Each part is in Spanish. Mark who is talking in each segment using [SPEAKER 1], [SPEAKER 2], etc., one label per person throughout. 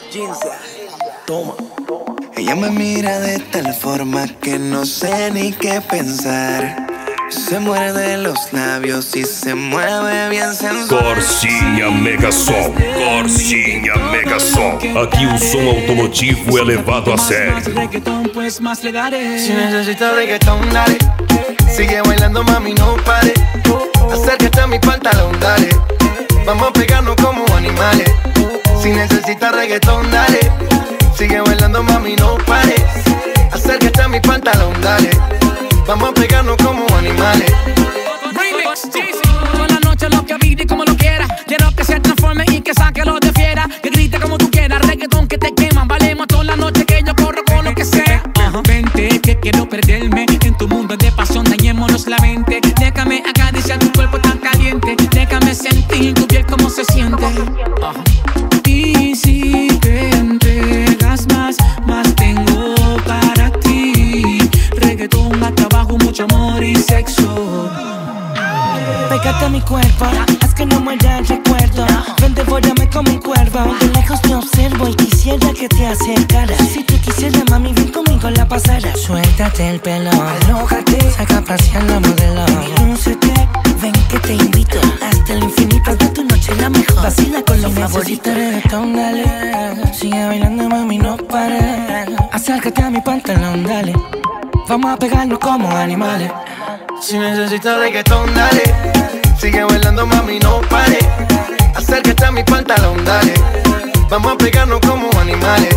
[SPEAKER 1] Toma. Ella me mira de tal forma que no sé ni qué pensar. Se muerde los labios y se mueve bien sensual.
[SPEAKER 2] Corsinha Megasom, Corsinha Megasom. Aqui o som automotivo é levado a sério.
[SPEAKER 3] Si
[SPEAKER 1] necesitas reggaetón, dale. Sigue bailando, mami, no pare. Acércate a mi pantalón, dale. Vamos a pegarnos como animales. Si necesitas reggaetón, dale. Sigue bailando, mami, no pare. Acércate a mi pantalón, dale. Vamos a pegarnos como animales.
[SPEAKER 3] Toda la noche lo que pide como lo quiera. Quiero que se transforme y que saque lo de fiera. Que grite como tú quieras, reggaetón que te queman. Valemos toda la noche que yo corro con lo que sea. Vente que quiero perderme en tu mundo de pasión, dañémonos la mente. Déjame acariciar tu cuerpo tan caliente. Déjame sentir tu piel como se siente. Y si te entregas más tengo para ti. Reggaetón, más trabajo, mucho amor y sexo.
[SPEAKER 4] Pégate a mi cuerpo, haz que no muera el recuerdo. Ven, devórame como un cuervo. De lejos te observo y quisiera que te acercaras. Si tú quisieras, mami, ven conmigo la pasara. Suéltate el pelo, alójate, saca a pasear la modelo. Lúcete, ven que te invito hasta el infinito de tu noche la mejor. Vacila con los favoritos. Reggaetón, dale. Sigue bailando, mami, no pares. Acércate a mi pantalón, dale. Vamos a pegarnos como animales.
[SPEAKER 1] Si necesitas reggaetón, dale. Sigue bailando, mami, no pare. Acércate a mi pantalón, dale. Vamos a pegarnos como animales.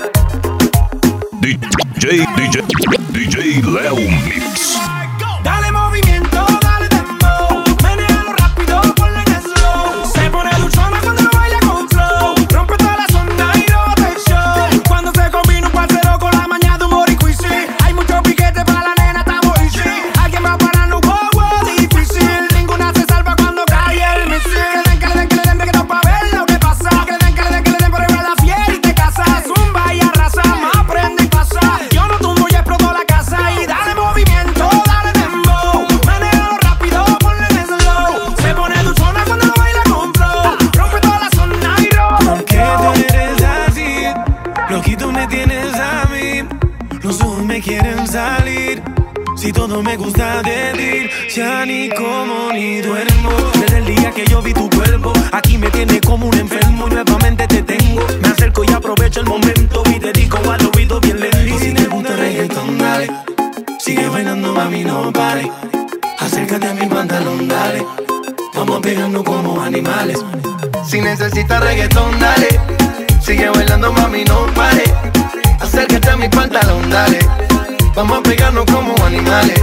[SPEAKER 2] DJ Léo Mix.
[SPEAKER 3] Dale movimiento, dale dembow. Menéalo rápido, ponle en slow. Se pone dulzona cuando baila con flow. Rompe toda la zona y no te show. Cuando se combina un parcero con la mañana de humor y quizy. Hay mucho piquete para la nena, estamos easy. Alguien va a pararnos, wow, difícil. Ninguna se salva cuando cae el misil. Que le den reggaetón pa' ver lo que pasa. Que le den por arriba la fiera y te casas. Zumba y arrasa, más aprende y pasa. Yo no tumbo y exploto la casa. Y dale movimiento, dale dembow. Manéjalo rápido, ponle en slow. Se pone dulzona cuando lo baila con flow. Rompe toda la zona y rompe.
[SPEAKER 5] ¿Por qué tú eres así? Loquito me tienes a mí. Los ojos me quieren salir. Si todo me gusta de ti, ya ni como ni duermo. Desde el día que yo vi tu cuerpo, aquí me tiene como un enfermo. Nuevamente te tengo, me acerco y aprovecho el momento. Y te digo al oído bien lento. Y si te gusta el reggaetón, dale. Sigue bailando, mami, no pare. Acércate a mi pantalón, dale. Vamos pegando como animales.
[SPEAKER 1] Si necesitas reggaetón, dale. Sigue bailando, mami, no pare. Acércate a mi pantalón, dale. Vamos a pegarnos como animales.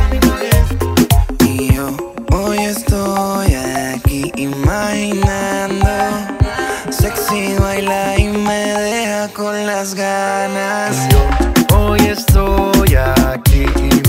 [SPEAKER 1] Y yo hoy estoy aquí imaginando. Sexy baila y me deja con las ganas. Hoy estoy aquí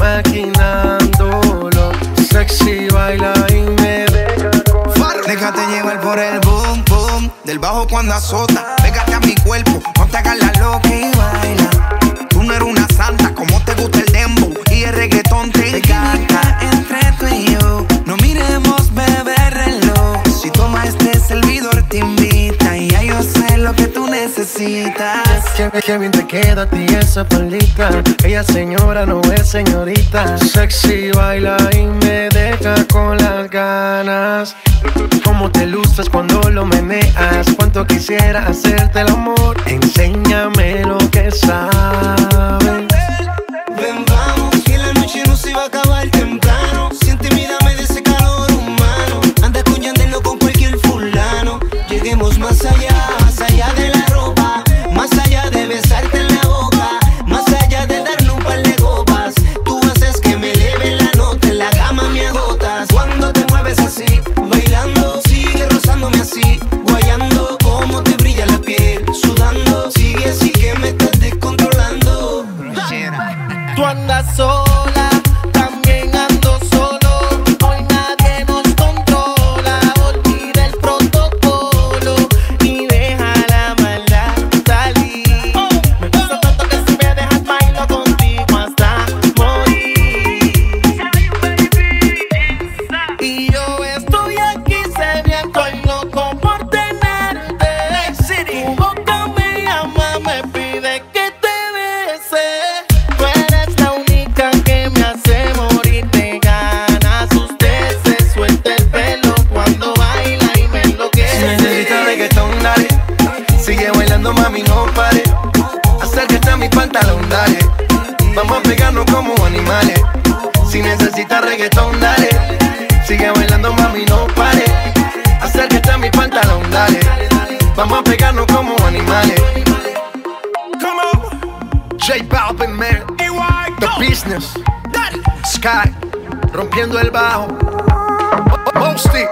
[SPEAKER 1] imaginándolo. Sexy baila y me deja con las ganas. Déjate llevar por el boom, boom del bajo cuando azota. Pégate a mi cuerpo, no te hagas la loca y baila. Tú no eres una santa, como te gusta el dembow y el reggaetón te encanta. Entre tú y yo, no miremos, bebé, reloj. Si toma este servidor te invita y ya yo sé lo que tú necesitas. Que bien te queda a ti esa palita. Ella señora, no es señorita. Sexy baila y me deja con las ganas. Cómo te luces cuando lo meneas. Cuánto quisiera hacerte el amor. Enséñame lo que sabes.
[SPEAKER 6] Ven, vamos, que la noche no se va a acabar temprano. Siénteme y dame de ese calor humano. Anda con Yandel o con cualquier fulano. Lleguemos más allá de la ropa. Más allá de besarte en la boca. Más allá de darnos un par de copas. Tú haces que me eleve la nota. En la cama me agotas. Cuando te mueves así, bailando, sigue rozándome así. Guayando, como te brilla la piel. Sudando,
[SPEAKER 1] como animales. Si necesitas reggaetón, dale. Sigue bailando, mami, no pare. Acércate a mi pantalón, dale. Vamos a pegarnos como animales.
[SPEAKER 3] Come on.
[SPEAKER 1] J Balvin, man. The Business. Sky. Rompiendo el bajo. Mosty.